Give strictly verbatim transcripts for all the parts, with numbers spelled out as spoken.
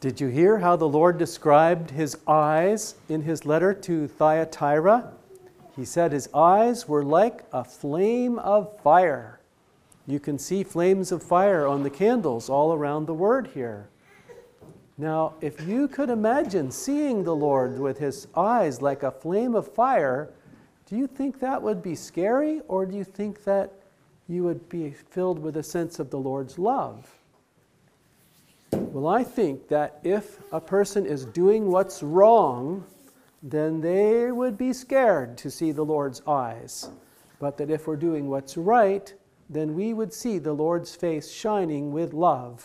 Did you hear how the Lord described his eyes in his letter to Thyatira? He said his eyes were like a flame of fire. You can see flames of fire on the candles all around the word here. Now, if you could imagine seeing the Lord with his eyes like a flame of fire, do you think that would be scary, or do you think that you would be filled with a sense of the Lord's love? Well, I think that if a person is doing what's wrong, then they would be scared to see the Lord's eyes. But that if we're doing what's right, then we would see the Lord's face shining with love.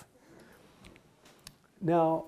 Now,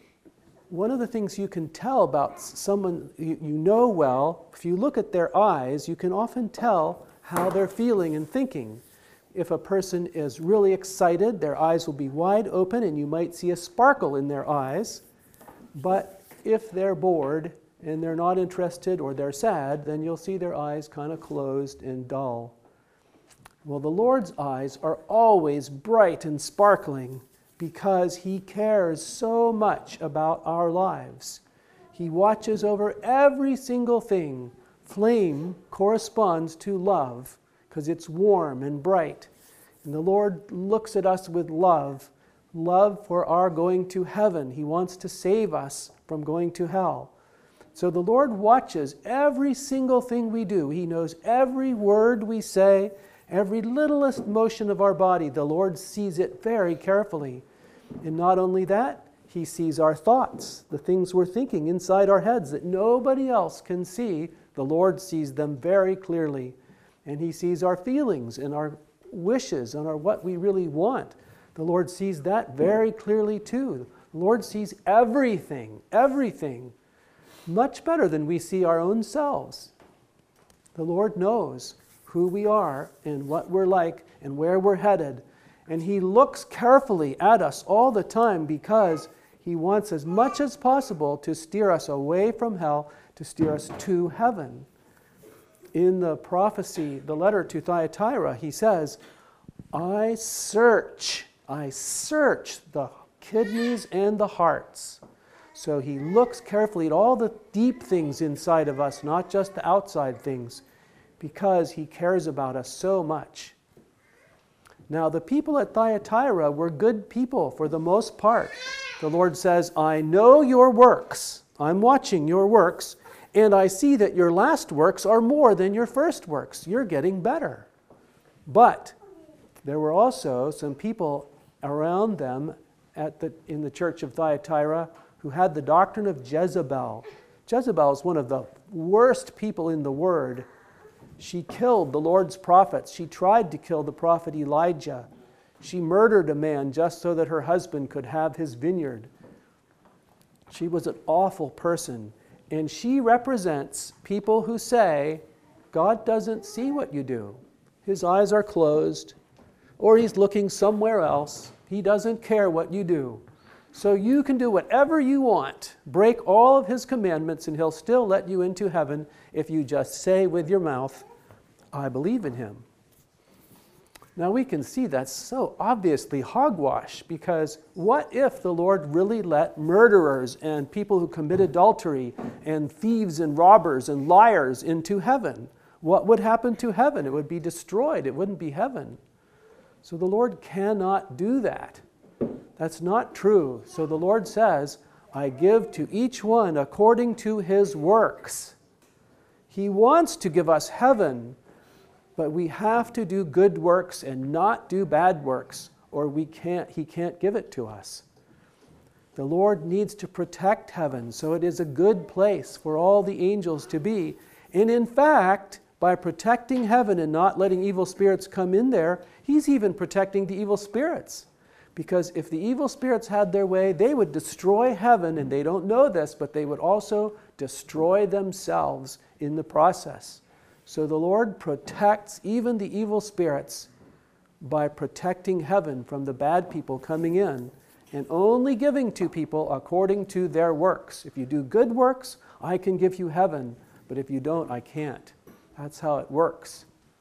one of the things you can tell about someone you, you know well, if you look at their eyes, you can often tell how they're feeling and thinking. If a person is really excited, their eyes will be wide open and you might see a sparkle in their eyes. But if they're bored and they're not interested or they're sad, then you'll see their eyes kind of closed and dull. Well, the Lord's eyes are always bright and sparkling because he cares so much about our lives. He watches over every single thing. Flame corresponds to love because it's warm and bright. And the Lord looks at us with love, love for our going to heaven. He wants to save us from going to hell. So the Lord watches every single thing we do. He knows every word we say, every littlest motion of our body. The Lord sees it very carefully. And not only that, he sees our thoughts, the things we're thinking inside our heads that nobody else can see. The Lord sees them very clearly. And he sees our feelings and our wishes and our what we really want. The Lord sees that very clearly too. The Lord sees everything, everything, much better than we see our own selves. The Lord knows who we are and what we're like and where we're headed. And he looks carefully at us all the time because he wants as much as possible to steer us away from hell, to steer us to heaven. In the prophecy, the letter to Thyatira, he says, I search, I search the kidneys and the hearts. So he looks carefully at all the deep things inside of us, not just the outside things, because he cares about us so much. Now, the people at Thyatira were good people for the most part. The Lord says, I know your works. I'm watching your works. And I see that your last works are more than your first works. You're getting better. But there were also some people around them at the, in the church of Thyatira who had the doctrine of Jezebel. Jezebel is one of the worst people in the Word. She killed the Lord's prophets. She tried to kill the prophet Elijah. She murdered a man just so that her husband could have his vineyard. She was an awful person. And she represents people who say, God doesn't see what you do. His eyes are closed, or he's looking somewhere else. He doesn't care what you do. So you can do whatever you want, break all of his commandments, and he'll still let you into heaven if you just say with your mouth, I believe in him. Now we can see that's so obviously hogwash, because what if the Lord really let murderers and people who commit adultery and thieves and robbers and liars into heaven? What would happen to heaven? It would be destroyed. It wouldn't be heaven. So the Lord cannot do that. That's not true. So the Lord says, I give to each one according to his works. He wants to give us heaven, but we have to do good works and not do bad works, or we can't, he can't give it to us. The Lord needs to protect heaven, so it is a good place for all the angels to be. And in fact, by protecting heaven and not letting evil spirits come in there, he's even protecting the evil spirits. Because if the evil spirits had their way, they would destroy heaven, and they don't know this, but they would also destroy themselves in the process. So the Lord protects even the evil spirits by protecting heaven from the bad people coming in and only giving to people according to their works. If you do good works, I can give you heaven, but if you don't, I can't. That's how it works.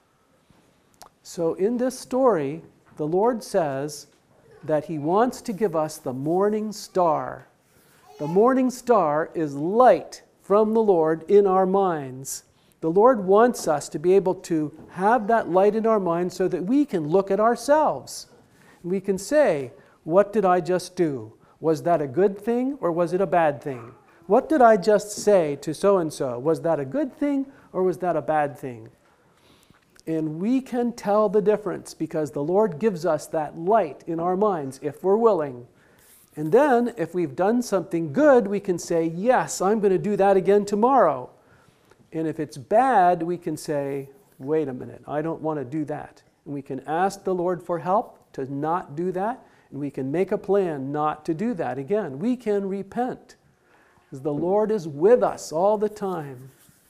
So in this story, the Lord says that he wants to give us the morning star. The morning star is light from the Lord in our minds. The Lord wants us to be able to have that light in our minds so that we can look at ourselves. We can say, what did I just do? Was that a good thing or was it a bad thing? What did I just say to so-and-so? Was that a good thing or was that a bad thing? And we can tell the difference because the Lord gives us that light in our minds if we're willing. And then if we've done something good, we can say, yes, I'm going to do that again tomorrow. And if it's bad, we can say, wait a minute, I don't want to do that. And we can ask the Lord for help to not do that, and we can make a plan not to do that again. We can repent, because the Lord is with us all the time.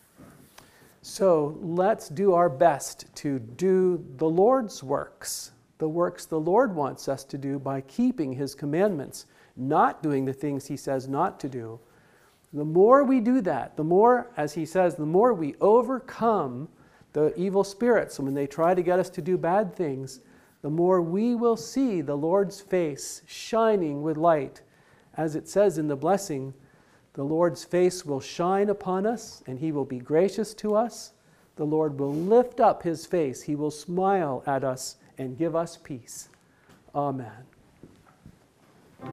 So let's do our best to do the Lord's works, the works the Lord wants us to do by keeping His commandments, not doing the things He says not to do. The more we do that, the more, as He says, the more we overcome the evil spirits. And when they try to get us to do bad things, the more we will see the Lord's face shining with light. As it says in the blessing, the Lord's face will shine upon us, and He will be gracious to us. The Lord will lift up His face. He will smile at us and give us peace. Amen.